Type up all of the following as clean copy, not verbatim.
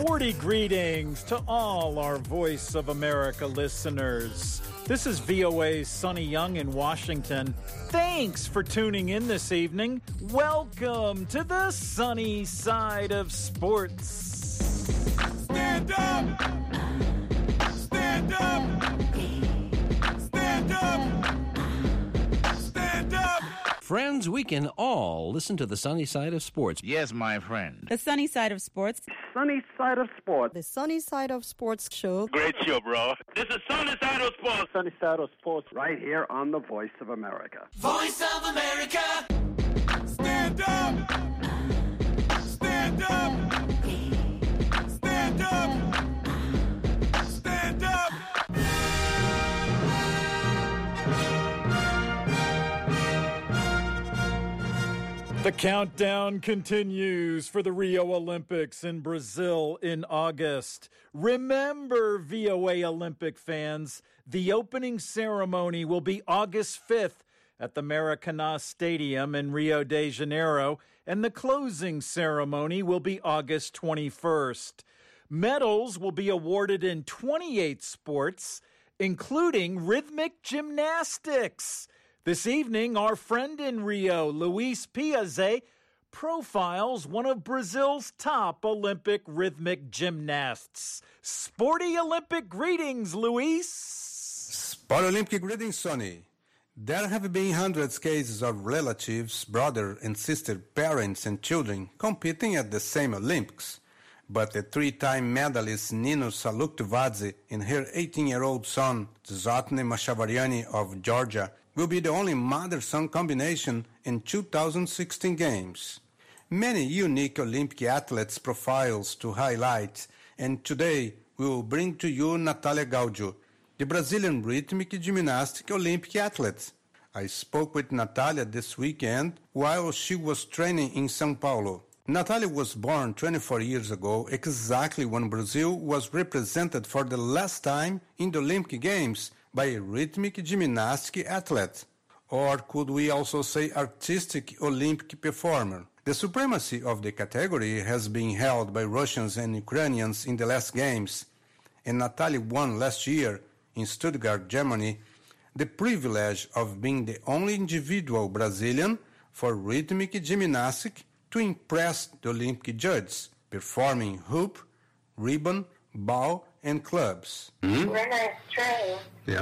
Sporty greetings to all our Voice of America listeners. This is VOA's Sonny Young in Washington. Thanks for tuning in this evening. Welcome to the sunny side of sports. Stand up! Stand up! Stand up! Stand up! Friends, we can all listen to the sunny side of sports. Yes, my friend. The sunny side of sports. Sunny side of sports. The Sunny Side of Sports show. Great show, bro. This is Sunny Side of Sports. Sunny side of sports right here on the Voice of America. Voice of America! Stand up! Stand up! Stand up! Stand up! The countdown continues for the Rio Olympics in Brazil in August. Remember, VOA Olympic fans, the opening ceremony will be August 5th at the Maracanã Stadium in Rio de Janeiro, and the closing ceremony will be August 21st. Medals will be awarded in 28 sports, including rhythmic gymnastics. This evening, our friend in Rio, Luis Piazza, profiles one of Brazil's top Olympic rhythmic gymnasts. Sporty Olympic greetings, Luis. Sport Olympic greetings, Sonny. There have been hundreds of cases of relatives, brother and sister, parents and children competing at the same Olympics. But the three-time medalist Nino Saluktovadze and her 18-year-old son, Zotne Mashavariani of Georgia, will be the only mother-son combination in 2016 Games. Many unique Olympic athletes profiles to highlight, and today we will bring to you Natalia Gaudio, the Brazilian rhythmic gymnastic Olympic athlete. I spoke with Natalia this weekend while she was training in São Paulo. Natalia was born 24 years ago, exactly when Brazil was represented for the last time in the Olympic Games by a rhythmic gymnastic athlete, or could we also say artistic Olympic performer. The supremacy of the category has been held by Russians and Ukrainians in the last Games, and Natalia won last year in Stuttgart, Germany, the privilege of being the only individual Brazilian for rhythmic gymnastics to impress the Olympic judges, performing hoop, ribbon, ball, and clubs. When I train,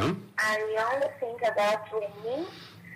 I only think about winning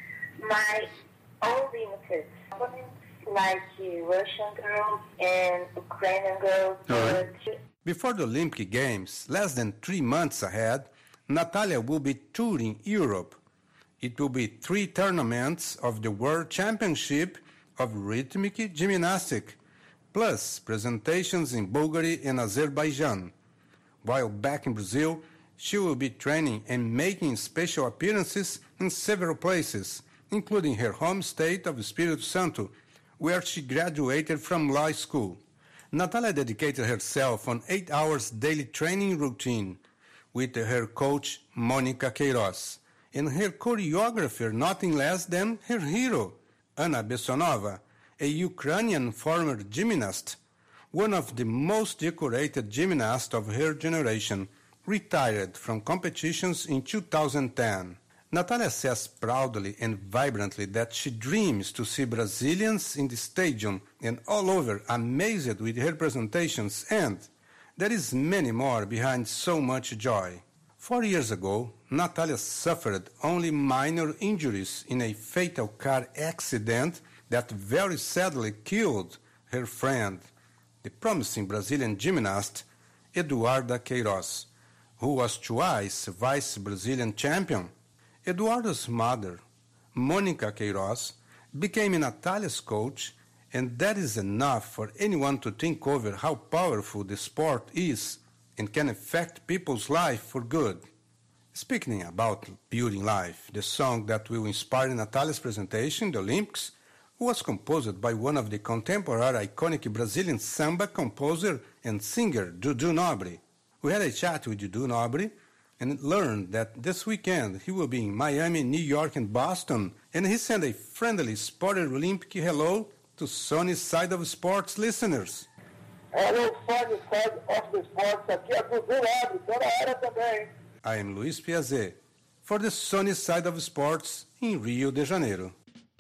my own limited opponents, like Russian girls and Ukrainian girls. Before the Olympic Games, less than 3 months ahead, Natalia will be touring Europe. It will be 3 tournaments of the World Championship of Rhythmic Gymnastics, plus presentations in Bulgaria and Azerbaijan. While back in Brazil, she will be training and making special appearances in several places, including her home state of Espírito Santo, where she graduated from law school. Natalia dedicated herself on 8 hours daily training routine with her coach Monica Queiroz, and her choreographer nothing less than her hero, Anna Bessonova, a Ukrainian former gymnast, one of the most decorated gymnasts of her generation, retired from competitions in 2010. Natalia says proudly and vibrantly that she dreams to see Brazilians in the stadium and all over amazed with her presentations, and there is many more behind so much joy. 4 years ago, Natalia suffered only minor injuries in a fatal car accident that very sadly killed her friend, the promising Brazilian gymnast Eduarda Queiroz, who was twice vice Brazilian champion. Eduardo's mother, Monica Queiroz, became Natalia's coach, and that is enough for anyone to think over how powerful the sport is and can affect people's life for good. Speaking about building life, the song that will inspire Natalia's presentation, the Olympics, was composed by one of the contemporary iconic Brazilian samba composer and singer, Dudu Nobre. We had a chat with Dudu Nobre and learned that this weekend he will be in Miami, New York, and Boston, and he sent a friendly Sport Olympic hello to Sunny Side of Sports listeners. Alô, fãs of the Sports, aqui é Dudu Nobre, tô na área também. I am Luis Piazet for the Sunny Side of Sports in Rio de Janeiro.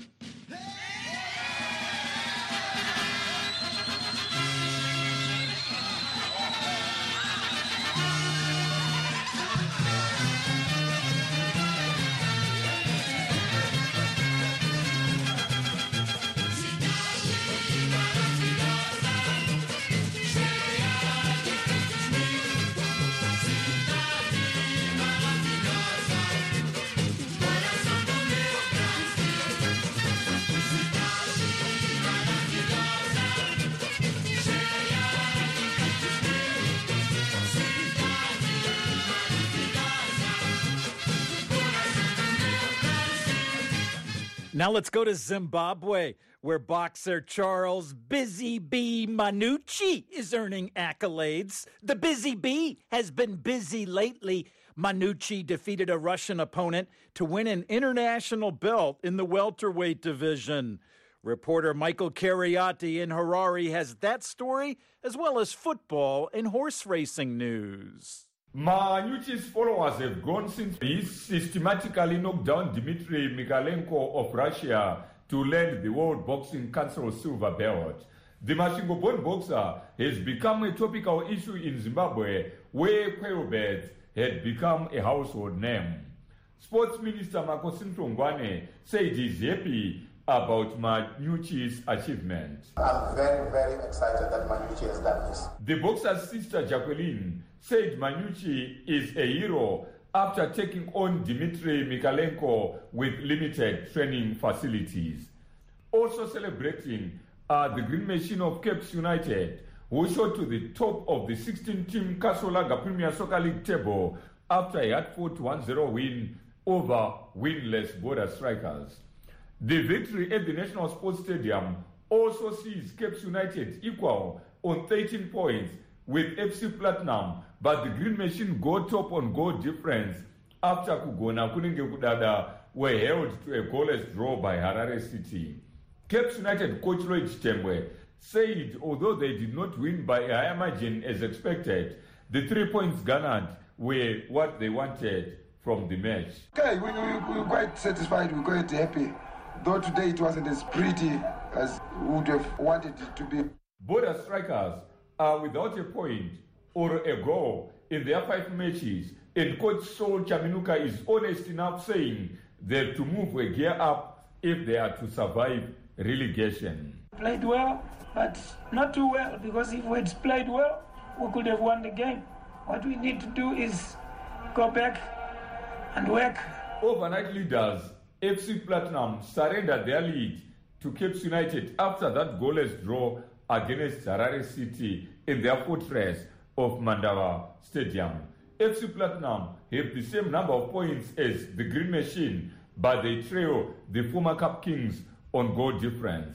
Now let's go to Zimbabwe, where boxer Charles Busy Bee Manucci is earning accolades. The Busy Bee has been busy lately. Manucci defeated a Russian opponent to win an international belt in the welterweight division. Reporter Michael Carriati in Harare has that story, as well as football and horse racing news. Manucci's followers have grown since he systematically knocked down Dmitry Mikalenko of Russia to land the World Boxing Council silver belt. The Mashingo-born boxer has become a topical issue in Zimbabwe, where Quailbirds had become a household name. Sports Minister Makosi Mtongwane said he's happy about Manucci's achievement. I'm very, very excited that Manucci has done this. The boxer's sister Jacqueline said Manucci is a hero after taking on Dmitry Mikalenko with limited training facilities. Also celebrating are the Green Machine of Capes United, who shot to the top of the 16-team Kasolaga Premier Soccer League table after a hard-fought 1-0 win over winless Border Strikers. The victory at the National Sports Stadium also sees Capes United equal on 13 points with FC Platinum, but the Green Machine go top on goal difference after Kugona Kunenge Kudada were held to a goalless draw by Harare City. Capes United coach Lloyd Chitembwe said although they did not win by a higher margin as expected, the 3 points garnered were what they wanted from the match. Okay, we're quite satisfied, we're quite happy. Though today it wasn't as pretty as we would have wanted it to be. Border Strikers are without a point or a goal in their 5 matches, and coach Saul Chaminuka is honest enough saying they have to move a gear up if they are to survive relegation. Played well, but not too well, because if we had played well, we could have won the game. What we need to do is go back and work. Overnight leaders FC Platinum surrendered their lead to Capes United after that goalless draw against Harare City in their fortress of Mandava Stadium. FC Platinum have the same number of points as the Green Machine, but they trail the former Cup Kings on goal difference.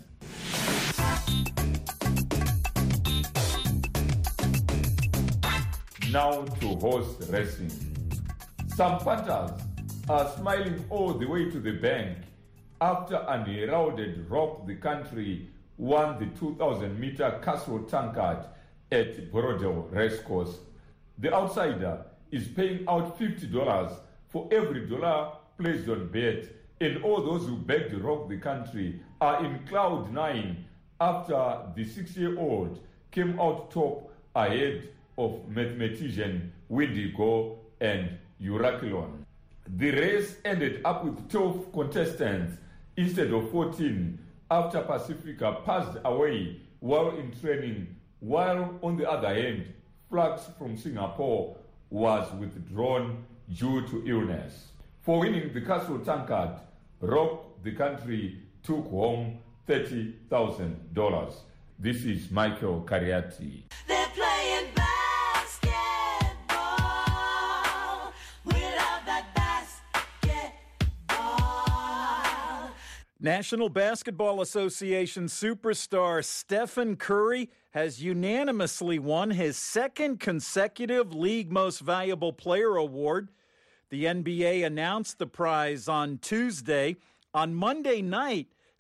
Now to horse racing. Some punters are smiling all the way to the bank after an heralded Rock the Country won the 2,000-meter Castle Tankard at Borodale Racecourse. The outsider is paying out $50 for every dollar placed on bet, and all those who backed Rock the Country are in cloud 9 after the 6-year-old came out top ahead of mathematician Windigo and Uraculon. The race ended up with 12 contestants instead of 14 after Pacifica passed away while in training, while on the other hand, Flux from Singapore was withdrawn due to illness. For winning the Castle Tankard, Rock the Country took home $30,000. This is Michael Cariati. They're playing basketball without that basketball. National Basketball Association superstar Stephen Curry has unanimously won his second consecutive League Most Valuable Player award. The NBA announced the prize on Tuesday. On Monday night,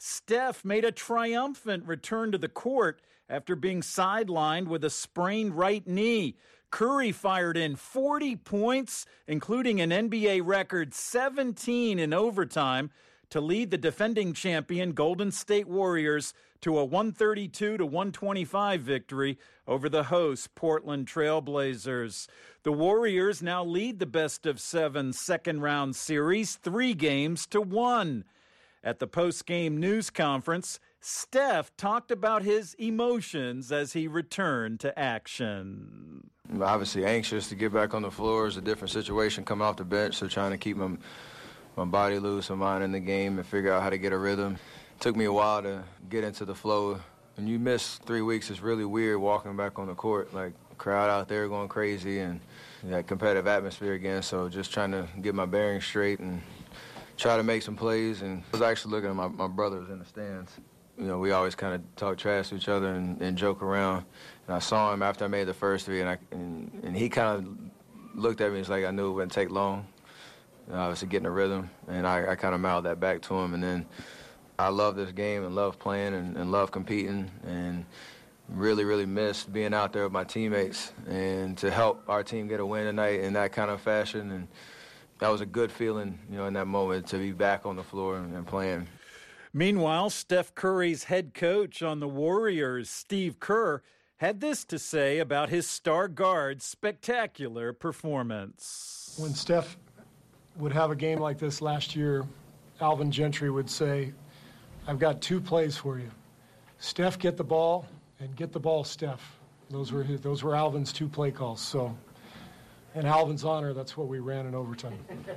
Steph made a triumphant return to the court after being sidelined with a sprained right knee. Curry fired in 40 points, including an NBA record 17 in overtime, to lead the defending champion Golden State Warriors to a 132-125 victory over the host Portland Trail Blazers. The Warriors now lead the best-of-7 second-round series 3-1. At the post-game news conference, Steph talked about his emotions as he returned to action. I'm obviously anxious to get back on the floor. It's a different situation coming off the bench, so trying to keep my body loose, my mind in the game, and figure out how to get a rhythm. It took me a while to get into the flow. When you miss 3 weeks, it's really weird walking back on the court, like crowd out there going crazy and that competitive atmosphere again. So just trying to get my bearings straight and try to make some plays. And I was actually looking at my brothers in the stands. You know, we always kind of talk trash to each other and joke around. And I saw him after I made the first three, and he kind of looked at me. It's like I knew it wouldn't take long. Obviously getting a rhythm, and I kind of mouthed that back to him. And then I love this game and love playing and love competing, and really, really missed being out there with my teammates and to help our team get a win tonight in that kind of fashion. And that was a good feeling, you know, in that moment to be back on the floor and playing. Meanwhile, Steph Curry's head coach on the Warriors, Steve Kerr, had this to say about his star guard's spectacular performance. When Steph would have a game like this last year, Alvin Gentry would say, I've got two plays for you. Steph, get the ball, and get the ball, Steph. Those were Alvin's two play calls. So, in Alvin's honor, that's what we ran in overtime.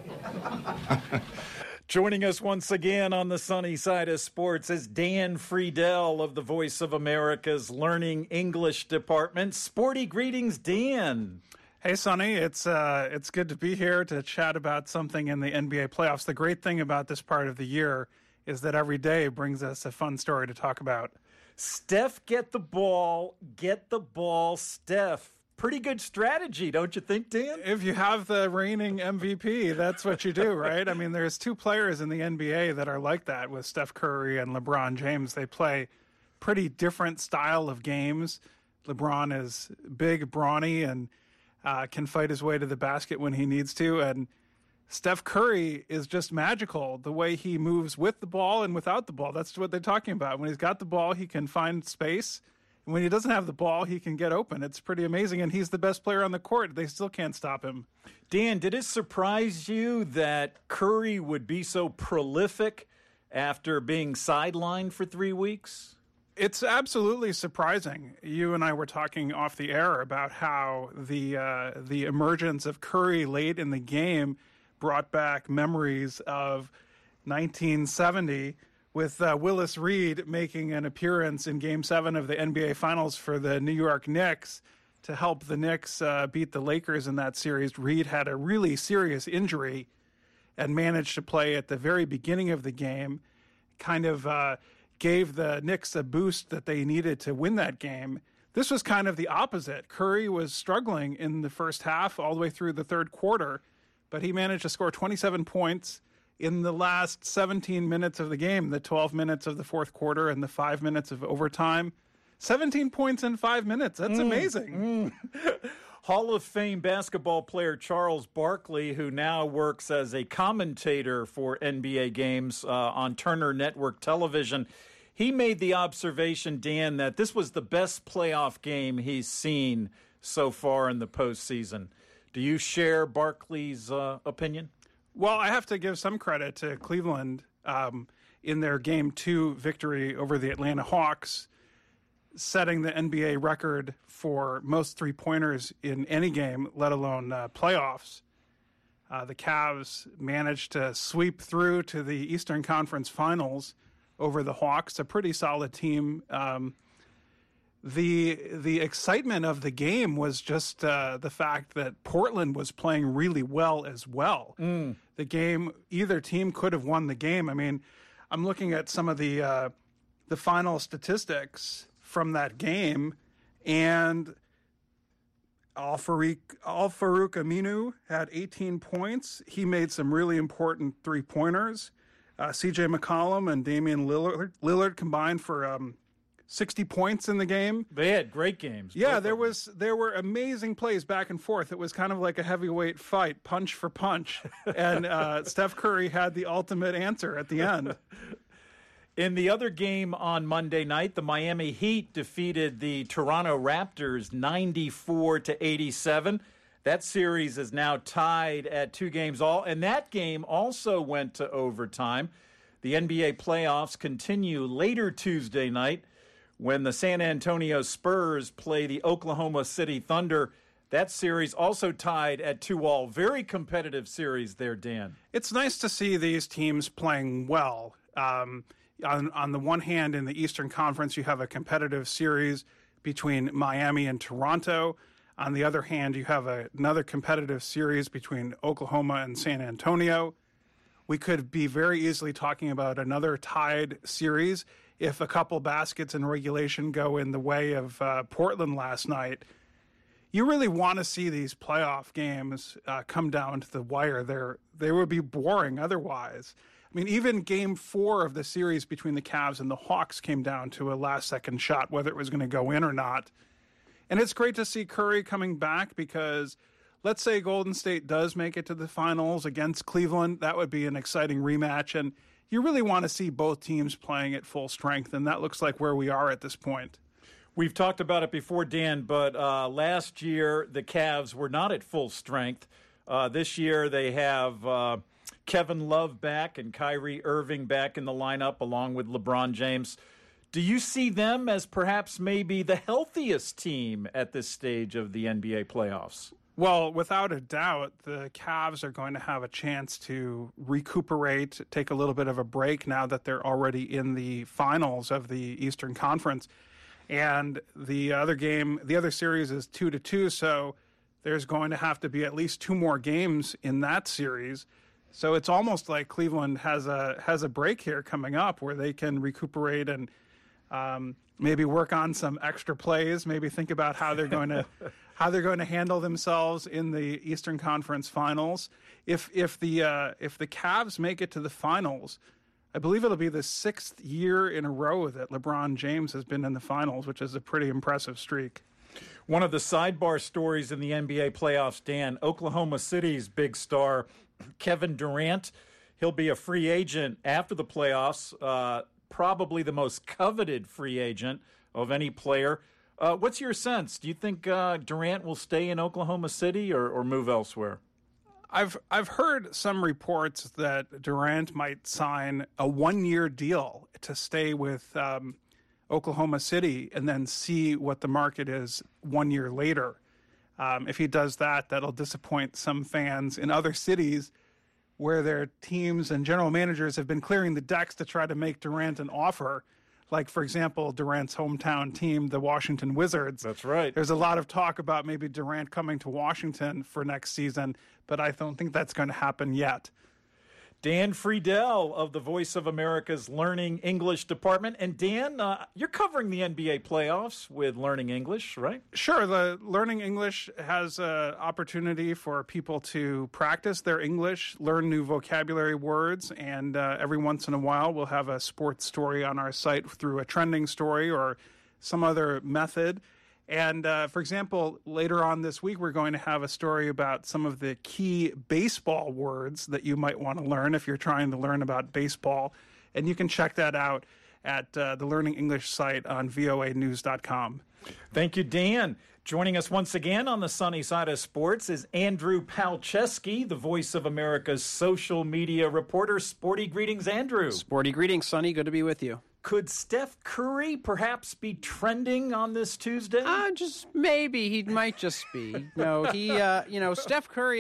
Joining us once again on the sunny side of sports is Dan Friedel of the Voice of America's Learning English Department. Sporty greetings, Dan. Hey, Sonny. It's good to be here to chat about something in the NBA playoffs. The great thing about this part of the year is that every day brings us a fun story to talk about. Steph, get the ball, Steph. Pretty good strategy, don't you think, Dan? If you have the reigning MVP, that's what you do, right? I mean, there's two players in the NBA that are like that with Steph Curry and LeBron James. They play pretty different style of games. LeBron is big, brawny, and can fight his way to the basket when he needs to. And Steph Curry is just magical, the way he moves with the ball and without the ball. That's what they're talking about. When he's got the ball, he can find space. When he doesn't have the ball, he can get open. It's pretty amazing, and he's the best player on the court. They still can't stop him. Dan, did it surprise you that Curry would be so prolific after being sidelined for 3 weeks? It's absolutely surprising. You and I were talking off the air about how the emergence of Curry late in the game brought back memories of 1970 with Willis Reed making an appearance in Game 7 of the NBA Finals for the New York Knicks to help the Knicks beat the Lakers in that series. Reed had a really serious injury and managed to play at the very beginning of the game, kind of gave the Knicks a boost that they needed to win that game. This was kind of the opposite. Curry was struggling in the first half all the way through the third quarter, but he managed to score 27 points in the last 17 minutes of the game, the 12 minutes of the fourth quarter and the 5 minutes of overtime. 17 points in 5 minutes. That's amazing. Hall of Fame basketball player Charles Barkley, who now works as a commentator for NBA games on Turner Network Television, he made the observation, Dan, that this was the best playoff game he's seen so far in the postseason. Do you share Barkley's opinion? Well, I have to give some credit to Cleveland in their Game 2 victory over the Atlanta Hawks, setting the NBA record for most three-pointers in any game, let alone playoffs. The Cavs managed to sweep through to the Eastern Conference Finals over the Hawks, a pretty solid team. The excitement of the game was just the fact that Portland was playing really well as well. The game, either team could have won the game. I mean, I'm looking at some of the final statistics from that game, and Al-Farouq Aminu had 18 points. He made some really important three-pointers. C.J. McCollum and Damian Lillard combined for 60 points in the game. They had great games. Yeah, there were amazing plays back and forth. It was kind of like a heavyweight fight, punch for punch. And Steph Curry had the ultimate answer at the end. In the other game on Monday night, the Miami Heat defeated the Toronto Raptors 94-87. That series is now tied at 2 games all, and that game also went to overtime. The NBA playoffs continue later Tuesday night when the San Antonio Spurs play the Oklahoma City Thunder. That series also tied at 2-all. Very competitive series there, Dan. It's nice to see these teams playing well. On the one hand, in the Eastern Conference, you have a competitive series between Miami and Toronto. On the other hand, you have another competitive series between Oklahoma and San Antonio. We could be very easily talking about another tied series if a couple baskets in regulation go in the way of Portland last night. You really want to see these playoff games come down to the wire. They would be boring otherwise. I mean, even Game 4 of the series between the Cavs and the Hawks came down to a last-second shot, whether it was going to go in or not. And it's great to see Curry coming back because let's say Golden State does make it to the finals against Cleveland. That would be an exciting rematch. And you really want to see both teams playing at full strength. And that looks like where we are at this point. We've talked about it before, Dan, but last year the Cavs were not at full strength. This year they have Kevin Love back and Kyrie Irving back in the lineup along with LeBron James. Do you see them as perhaps maybe the healthiest team at this stage of the NBA playoffs? Well, without a doubt, the Cavs are going to have a chance to recuperate, take a little bit of a break now that they're already in the finals of the Eastern Conference. And the other series is 2-2, so there's going to have to be at least 2 more games in that series. So it's almost like Cleveland has a break here coming up where they can recuperate and maybe work on some extra plays, maybe think about how they're going to handle themselves in the Eastern Conference Finals. If the Cavs make it to the finals, I believe it'll be the 6th year in a row that LeBron James has been in the finals, which is a pretty impressive streak. One of the sidebar stories in the NBA playoffs, Dan, Oklahoma City's big star, Kevin Durant, he'll be a free agent after the playoffs, probably the most coveted free agent of any player. What's your sense? Do you think Durant will stay in Oklahoma City or move elsewhere? I've heard some reports that Durant might sign a 1-year deal to stay with Oklahoma City and then see what the market is 1 year later. If he does that, that'll disappoint some fans in other cities where their teams and general managers have been clearing the decks to try to make Durant an offer. Like, for example, Durant's hometown team, the Washington Wizards. That's right. There's a lot of talk about maybe Durant coming to Washington for next season, but I don't think that's going to happen yet. Dan Friedel of the Voice of America's Learning English Department. And Dan, you're covering the NBA playoffs with Learning English, right? Sure. The Learning English has an opportunity for people to practice their English, learn new vocabulary words, and every once in a while we'll have a sports story on our site through a trending story or some other method. And, for example, later on this week, we're going to have a story about some of the key baseball words that you might want to learn if you're trying to learn about baseball. And you can check that out at the Learning English site on voanews.com. Thank you, Dan. Joining us once again on the sunny side of sports is Andrew Palczewski, the Voice of America's social media reporter. Sporty greetings, Andrew. Sporty greetings, Sonny. Good to be with you. Could Steph Curry perhaps be trending on this Tuesday? Just maybe. He might just be. No, Steph Curry,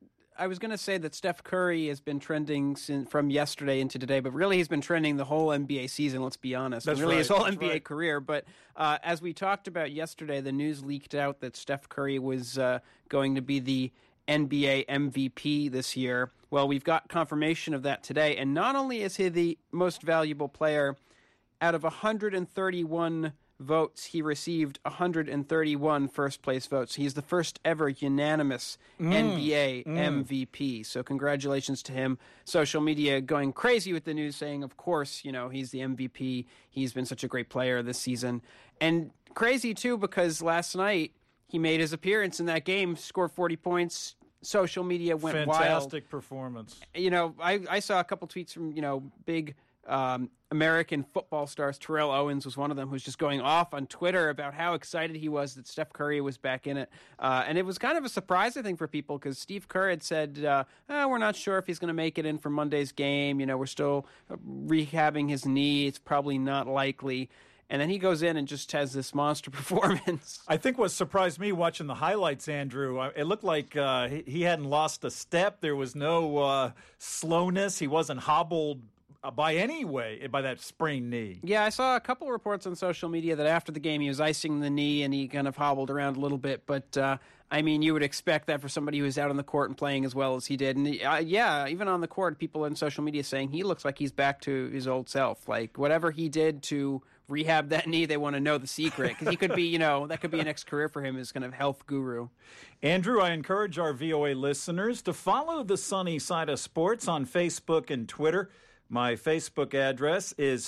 I was going to say that Steph Curry has been trending from yesterday into today, but really he's been trending the whole NBA season, let's be honest. That's really right. His whole NBA career. But as we talked about yesterday, the news leaked out that Steph Curry was going to be the NBA MVP this year. Well, we've got confirmation of that today. And not only is he the most valuable player, out of 131 votes, he received 131 first-place votes. He's the first ever unanimous NBA MVP. So congratulations to him. Social media going crazy with the news, saying, of course, he's the MVP. He's been such a great player this season. And crazy, too, because last night he made his appearance in that game, scored 40 points. Social media went wild. Fantastic performance. I saw a couple tweets from, big American football stars. Terrell Owens was one of them, who's just going off on Twitter about how excited he was that Steph Curry was back in it. And it was kind of a surprise, I think, for people, because Steve Kerr had said, we're not sure if he's going to make it in for Monday's game. We're still rehabbing his knee. It's probably not likely. And then he goes in and just has this monster performance. I think what surprised me watching the highlights, Andrew, it looked like he hadn't lost a step. There was no slowness. He wasn't hobbled by that sprained knee. Yeah, I saw a couple of reports on social media that after the game he was icing the knee and he kind of hobbled around a little bit. But, you would expect that for somebody who was out on the court and playing as well as he did. And, even on the court, people in social media saying he looks like he's back to his old self. Like, whatever he did to rehab that knee, they want to know the secret. Because he could be, that could be an next career for him as kind of health guru. Andrew, I encourage our VOA listeners to follow the Sunny Side of Sports on Facebook and Twitter. My Facebook address is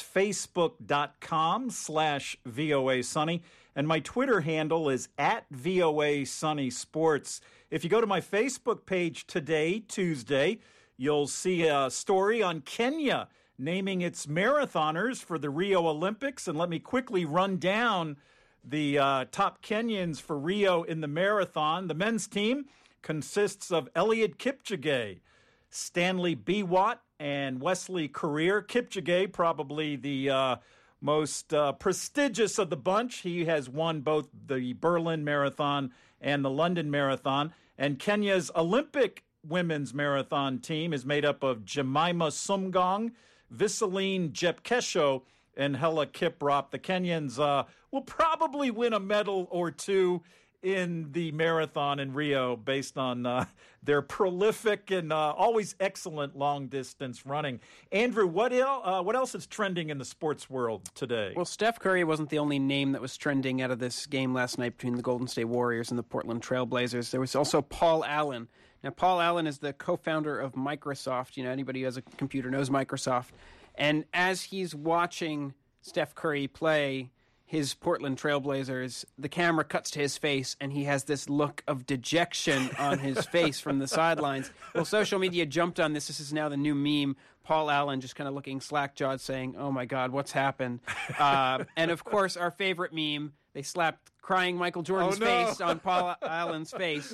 facebook.com/VOA Sunny, and my Twitter handle is @VOA Sunny Sports. If you go to my Facebook page today, Tuesday, you'll see a story on Kenya naming its marathoners for the Rio Olympics. And let me quickly run down the top Kenyans for Rio in the marathon. The men's team consists of Eliud Kipchoge, Stanley Biwott, and Wesley Korir. Kipchoge, probably the most prestigious of the bunch. He has won both the Berlin Marathon and the London Marathon. And Kenya's Olympic women's marathon team is made up of Jemima Sumgong, Visaline Jepkesho, and Hella Kiprop. The Kenyans will probably win a medal or two in the marathon in Rio based on their prolific and always excellent long-distance running. Andrew, what else is trending in the sports world today? Well, Steph Curry wasn't the only name that was trending out of this game last night between the Golden State Warriors and the Portland Trail Blazers. There was also Paul Allen. Now, Paul Allen is the co-founder of Microsoft. Anybody who has a computer knows Microsoft. And as he's watching Steph Curry play his Portland Trail Blazers, the camera cuts to his face, and he has this look of dejection on his face from the sidelines. Well, social media jumped on this. This is now the new meme. Paul Allen just kind of looking slack-jawed, saying, "Oh, my God, what's happened?" And, of course, our favorite meme, they slapped crying Michael Jordan's face on Paul Allen's face.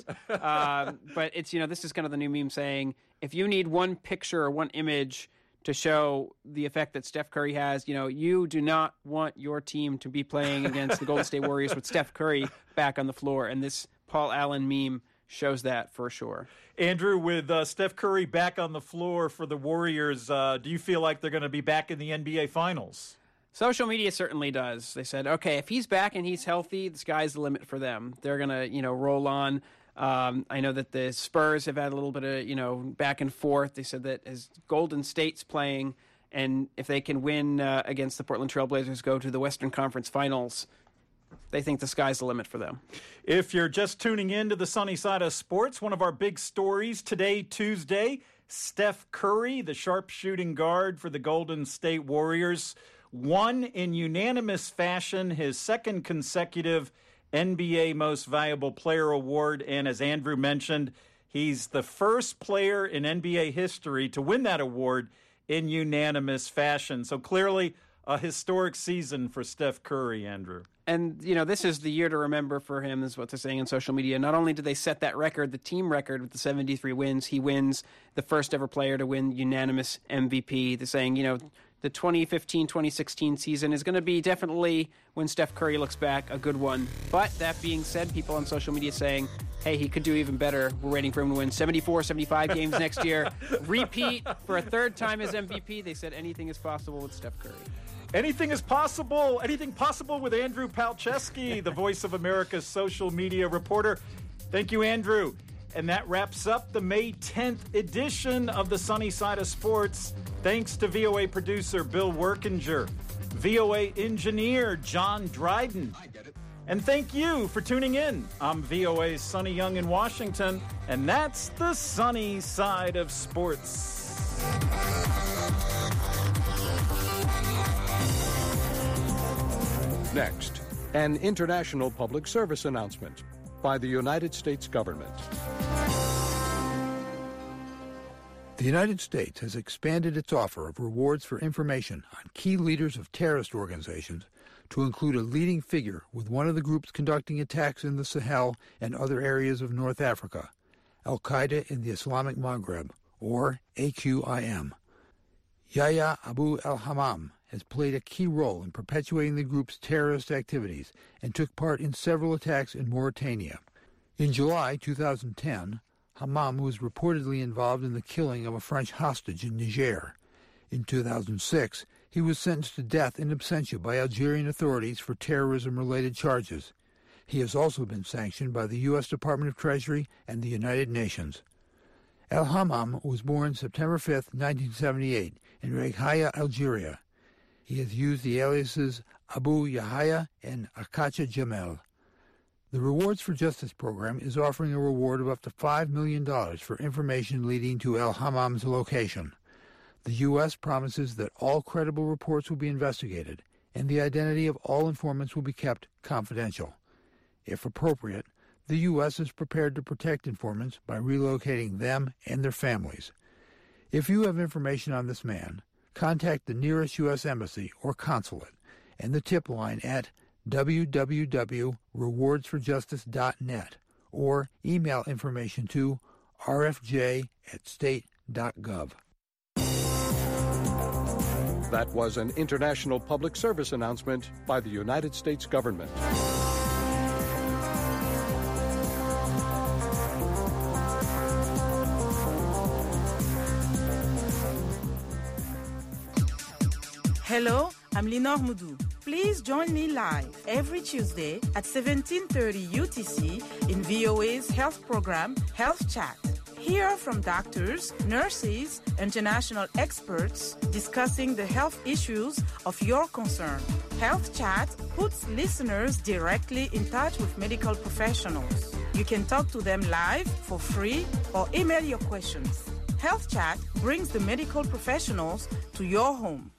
But it's, this is kind of the new meme saying, if you need one picture or one image to show the effect that Steph Curry has, you do not want your team to be playing against the Golden State Warriors with Steph Curry back on the floor. And this Paul Allen meme shows that for sure. Andrew, with Steph Curry back on the floor for the Warriors, do you feel like they're going to be back in the NBA Finals? Social media certainly does. They said, okay, if he's back and he's healthy, the sky's the limit for them. They're going to, roll on. I know that the Spurs have had a little bit of, back and forth. They said that as Golden State's playing, and if they can win against the Portland Trail Blazers, go to the Western Conference Finals, they think the sky's the limit for them. If you're just tuning in to the Sunny Side of Sports, one of our big stories today, Tuesday, Steph Curry, the sharpshooting guard for the Golden State Warriors, won in unanimous fashion his second consecutive NBA Most Valuable Player award. And as Andrew mentioned, he's the first player in NBA history to win that award in unanimous fashion. So clearly a historic season for Steph Curry, Andrew. And, this is the year to remember for him, is what they're saying on social media. Not only did they set that record, the team record with the 73 wins, he wins the first ever player to win unanimous MVP. They're saying, the 2015-2016 season is going to be definitely, when Steph Curry looks back, a good one. But that being said, people on social media saying, hey, he could do even better. We're waiting for him to win 74, 75 games next year. Repeat for a third time as MVP. They said anything is possible with Steph Curry. Anything is possible. Anything possible with Andrew Palczewski, the Voice of America's social media reporter. Thank you, Andrew. And that wraps up the May 10th edition of the Sunny Side of Sports. Thanks to VOA producer Bill Workinger, VOA engineer John Dryden. And thank you for tuning in. I'm VOA's Sonny Young in Washington, and that's the sunny side of sports. Next, an international public service announcement by the United States government. The United States has expanded its offer of rewards for information on key leaders of terrorist organizations to include a leading figure with one of the groups conducting attacks in the Sahel and other areas of North Africa, Al-Qaeda in the Islamic Maghreb, or AQIM. Yahya Abu al-Hammam has played a key role in perpetuating the group's terrorist activities and took part in several attacks in Mauritania. In July 2010, Hammam was reportedly involved in the killing of a French hostage in Niger. In 2006, he was sentenced to death in absentia by Algerian authorities for terrorism-related charges. He has also been sanctioned by the U.S. Department of Treasury and the United Nations. El-Hammam was born September 5, 1978, in Reghaya, Algeria. He has used the aliases Abu Yahya and Akacha Jamel. The Rewards for Justice program is offering a reward of up to $5 million for information leading to El-Hammam's location. The U.S. promises that all credible reports will be investigated and the identity of all informants will be kept confidential. If appropriate, the U.S. is prepared to protect informants by relocating them and their families. If you have information on this man, contact the nearest U.S. embassy or consulate and the tip line at www.rewardsforjustice.net or email information to rfj@state.gov. That was an international public service announcement by the United States government. Hello, I'm Lenore Moudou. Please join me live every Tuesday at 17:30 UTC in VOA's health program, Health Chat. Hear from doctors, nurses, international experts discussing the health issues of your concern. Health Chat puts listeners directly in touch with medical professionals. You can talk to them live for free or email your questions. Health Chat brings the medical professionals to your home.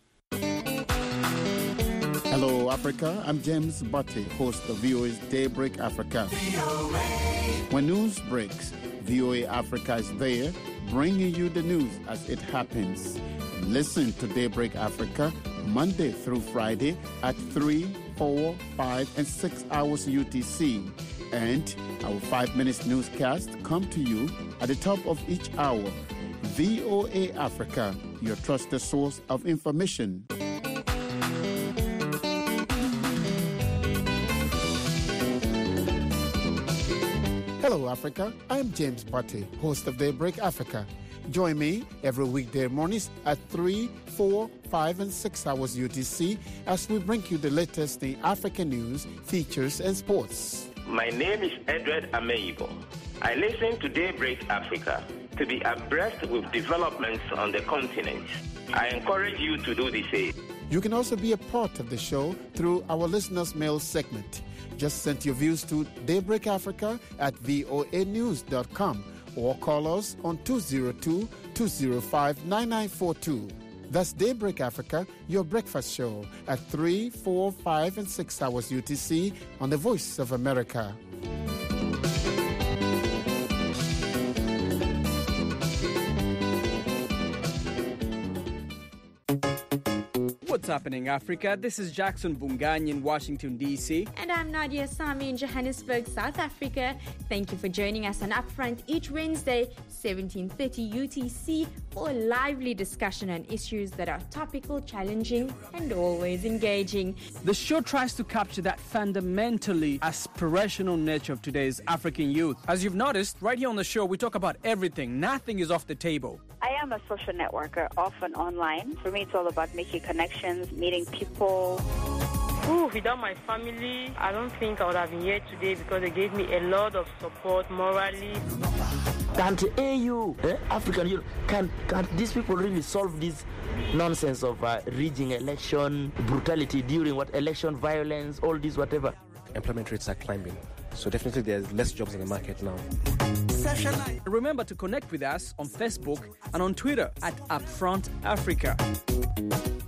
Hello, Africa. I'm James Butte, host of VOA's Daybreak Africa. VOA. When news breaks, VOA Africa is there, bringing you the news as it happens. Listen to Daybreak Africa Monday through Friday at 3, 4, 5, and 6 hours UTC. And our 5 minutes newscast come to you at the top of each hour. VOA Africa, your trusted source of information. Hello, Africa. I'm James Butte, host of Daybreak Africa. Join me every weekday mornings at 3, 4, 5, and 6 hours UTC as we bring you the latest in African news, features, and sports. My name is Edward Ameibo. I listen to Daybreak Africa to be abreast with developments on the continent. I encourage you to do the same. You can also be a part of the show through our listeners' mail segment. Just send your views to Daybreak Africa at voanews.com or call us on 202-205-9942. That's Daybreak Africa, your breakfast show at 3, 4, 5, and 6 hours UTC on the Voice of America. What's happening, Africa? This is Jackson Bungany in Washington, D.C. And I'm Nadia Sami in Johannesburg, South Africa. Thank you for joining us on Upfront each Wednesday, 17:30 UTC, for a lively discussion on issues that are topical, challenging, and always engaging. The show tries to capture that fundamentally aspirational nature of today's African youth. As you've noticed, right here on the show, we talk about everything. Nothing is off the table. I am a social networker, often online. For me, it's all about making connections, meeting people. Without my family, I don't think I would have been here today because they gave me a lot of support morally. Can't AU, African Union, can these people really solve this nonsense of rigging election, brutality during election violence, all this whatever? Employment rates are climbing, so definitely there's less jobs in the market now. Remember to connect with us on Facebook and on Twitter at Upfront Africa.